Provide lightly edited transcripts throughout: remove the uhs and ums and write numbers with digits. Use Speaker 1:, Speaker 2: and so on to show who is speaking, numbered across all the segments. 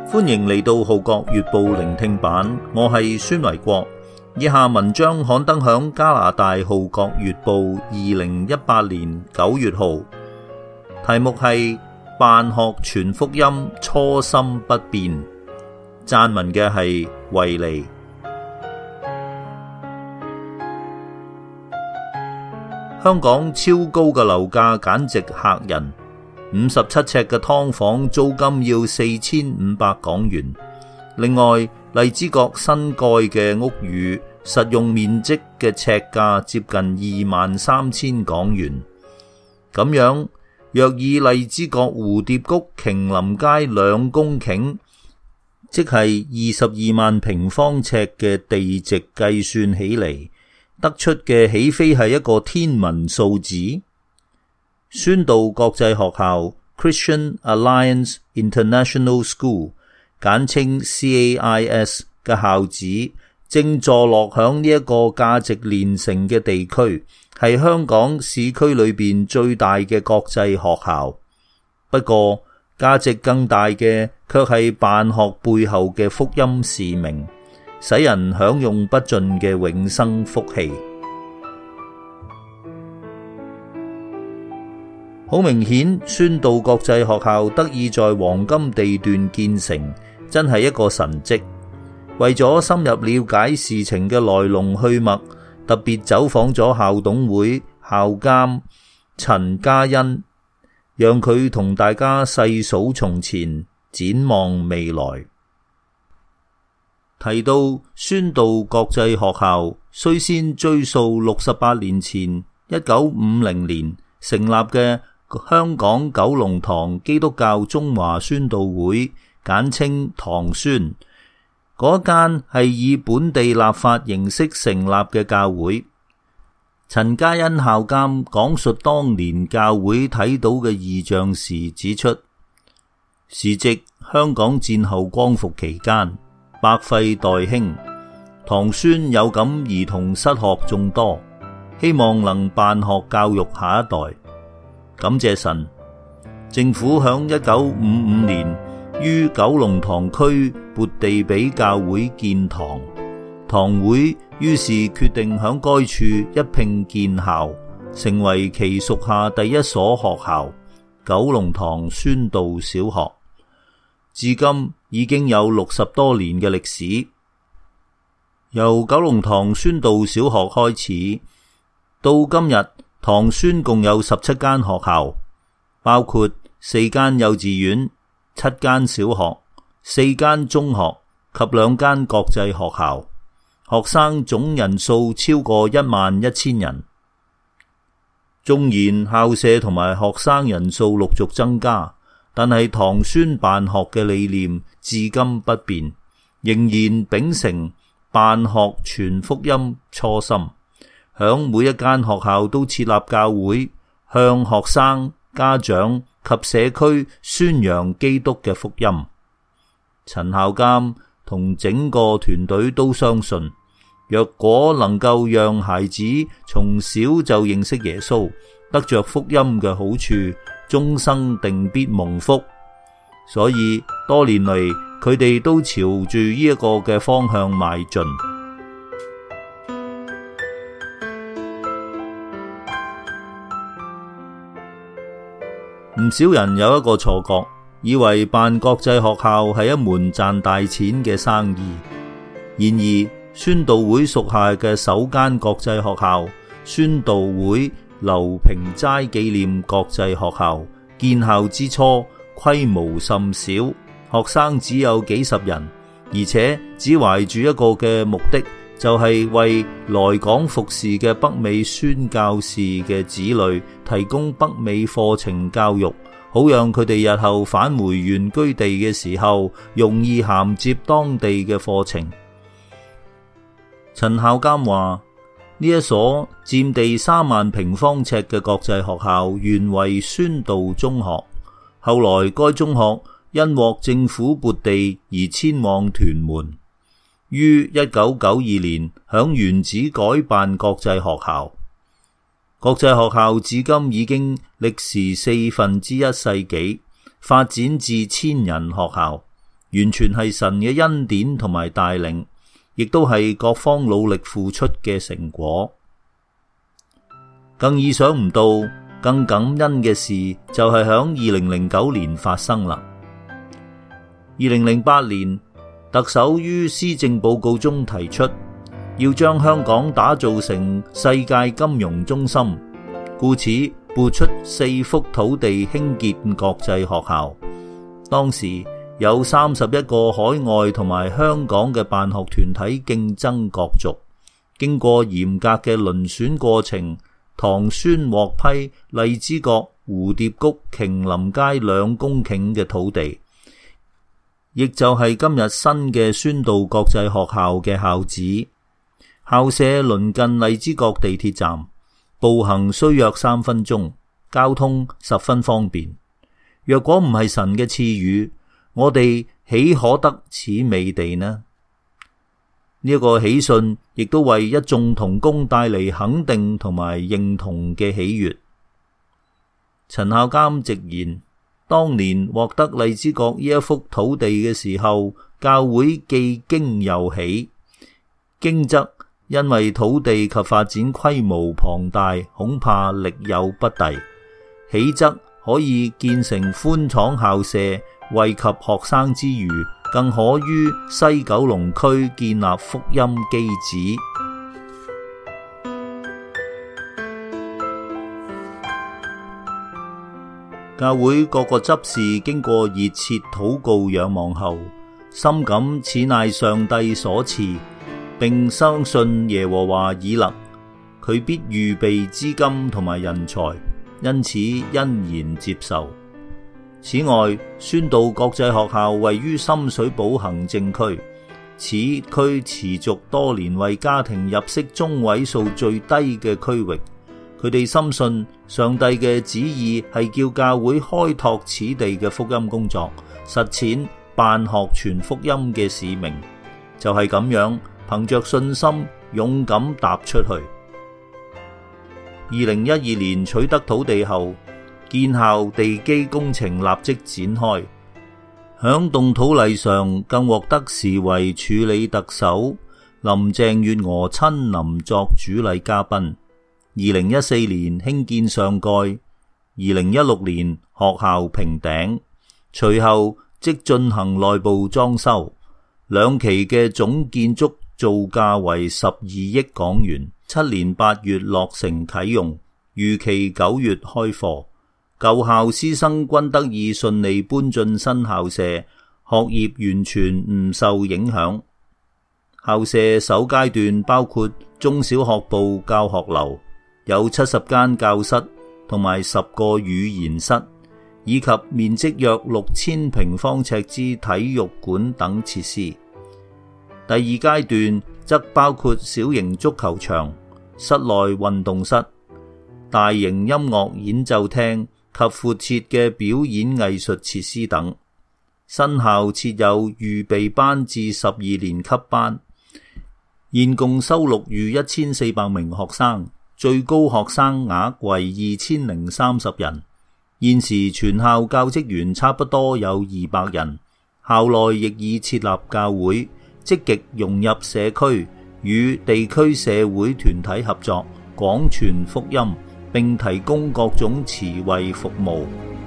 Speaker 1: 歡迎嚟到《號角月報》聆聽版，我係孫維國。以下文章刊登響加拿大《號角月報》2018年9月號，題目係辦學傳福音，初心不變。撰文嘅係維尼。香港超高嘅樓價簡直嚇人，57尺嘅劏房租金要4500港元。另外，荔枝角新蓋嘅屋宇實用面積嘅尺價接近23000港元。咁樣，若以荔枝角蝴蝶谷瓊林街2公頃，即係22萬平方尺嘅地值計算起嚟，得出嘅豈非係一個天文數字？宣道國際學校 Christian Alliance International School， 簡稱 CAIS 嘅校址正坐落響呢一個價值連城嘅地區，係香港市區裏邊最大嘅國際學校。不過價值更大嘅卻係辦學背後嘅福音使命，使人享用不盡嘅永生福氣。好明顯，宣道國際學校得以在黃金地段建成，真係一個神蹟。為咗深入了解事情嘅來龍去脈，特別走訪咗校董會校監陳嘉欣，讓佢同大家細數從前，展望未來。提到宣道國際學校，須先追溯68年前1950年成立嘅香港九龍塘基督教中華宣道會，簡稱堂宣。嗰間係以本地立法形式成立嘅教會。陳嘉欣校監講述當年教會睇到嘅異象時指出，時值香港戰後光復期間，百廢待興，堂宣有感兒童失學眾多，希望能辦學教育下一代。感謝神，政府響1955年於九龍塘區撥地俾教會建堂，堂會於是決定響該處一併建校，成為其屬下第一所學校——九龍塘宣道小學。至今已經有60多年嘅歷史。由九龍塘宣道小學開始，到今日，堂宣共有17間學校，包括4間幼稚園、7間小學、4間中學及2間國際學校，學生總人數超過11000人。縱然校舍同埋學生人數陸續增加，但係堂宣辦學嘅理念至今不變，仍然秉承辦學傳福音初心。響每一間學校都設立教會，向學生、家長及社區宣揚基督嘅福音。陳校監同整個團隊都相信，若果能夠讓孩子從小就認識耶穌，得着福音嘅好處，終生定必蒙福。所以多年嚟，佢哋都朝住呢一個嘅方向邁進。唔少人有一個錯覺，以為辦國際學校係一門賺大錢嘅生意。然而，宣道會屬下嘅首間國際學校——宣道會劉平齋紀念國際學校，建校之初規模甚小，學生只有幾十人，而且只懷住一個嘅目的，就係為來港服侍嘅北美宣教士嘅子女提供北美課程教育，好讓佢哋日後返回原居地嘅時候容易銜接當地嘅課程。陳校監話，呢一所佔地3萬平方尺嘅國際學校原為宣道中學，後來該中學因獲政府撥地而遷往屯門，於1992年響原址改辦國際學校。國際學校至今已經歷時1/4世紀，發展至1000人學校， 完全係神嘅恩典同埋帶領，亦都係各方努力付出嘅成果。更意想唔到，更感恩嘅事就係響2009年發生啦。2008年，特首於施政報告中提出，要將香港打造成世界金融中心，故此撥出4幅土地興建國際學校。當時有31個海外同埋香港嘅辦學團體競爭角逐，經過嚴格嘅遴選過程，唐宣獲批荔枝角、蝴蝶谷、瓊林街2公頃嘅土地，亦就係今日新嘅宣道國際學校嘅校址。校舍鄰近荔枝角地鐵站，步行需約3分鐘，交通十分方便。若果唔係神嘅賜予，我哋豈可得此美地呢？呢個喜訊亦都為一眾同工帶嚟肯定同埋認同嘅喜悅。陳孝監直言，當年獲得荔枝角呢一幅土地嘅時候，教會既驚又喜。驚則因為土地及發展規模龐大，恐怕力有不逮；喜則可以建成寬敞校舍，惠及學生之餘，更可於西九龍區建立福音基址。教會各個執事經過熱切禱告仰望後，深感此乃上帝所賜，並相信耶和華以勒，佢必預備資金同埋人才，因此欣然接受。此外，宣道國際學校位於深水埗行政區，此區持續多年為家庭入息中位數最低嘅區域。佢哋深信上帝嘅旨意係叫教會開拓此地嘅福音工作，實踐辦學傳福音嘅使命。就係咁樣，憑着信心勇敢踏出去。2012年取得土地後，建校地基工程立即展開。響動土禮上更獲得時為署理特首林鄭月娥親臨作主禮嘉賓。2014年興建上蓋，2016年學校平頂，隨後即進行內部裝修。兩期嘅總建築造價為12億港元，7年8月落成啟用，預期9月開課。舊校師生均得以順利搬進新校舍，學業完全唔受影響。校舍首階段包括中小學部教學樓，有70間教室同埋10個語言室，以及面積約6000平方尺之體育館等設施。第二階段則包括小型足球場、室內運動室、大型音樂演奏廳及闊設嘅表演藝術設施等。新校設有預備班至12年級班，現共收錄逾1400名學生，最高學生額為2030人。現時全校教職員差不多有200人，校內亦已設立教會，積極融入社區，與地區社會團體合作，廣傳福音，並提供各種慈惠服務。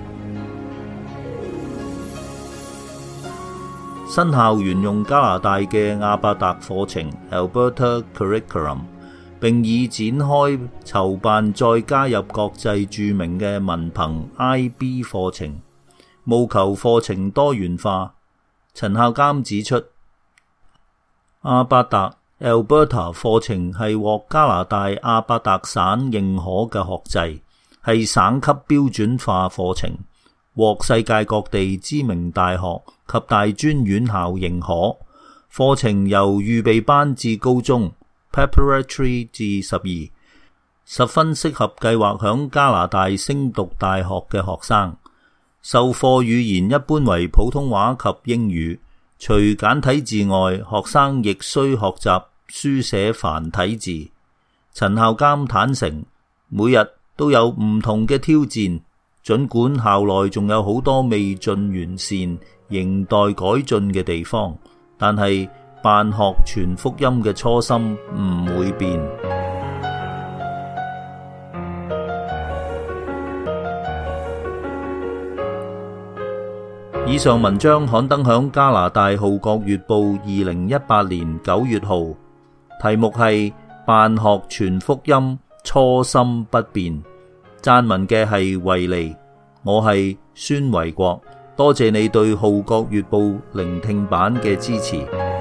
Speaker 1: 新校沿用加拿大嘅亞伯達課程 Alberta Curriculum， 並已展開籌辦再加入國際著名嘅文憑 IB 課程，務求課程多元化。陳孝監指出，亞伯達 Alberta 課程係獲加拿大亞伯達省認可嘅學制，係省級標準化課程，獲世界各地知名大學及大專院校認可。課程由預備班至高中 Preparatory 至12，十分適合計劃響加拿大升讀大學嘅學生。授課語言一般為普通話及英語，除簡體字外，學生亦需學習書寫繁體字。陳孝監坦承，每日都有唔同嘅挑戰， 儘管校內仲有好多未盡完善、仍待改進嘅地方，但係辦學傳福音嘅初心唔會變。以上文章刊登響加拿大《號角月報》2018年9月號，題目係辦學傳福音初心不變。撰文嘅係維尼，我係孫維國，多謝你對《號角月報》聆聽版嘅支持。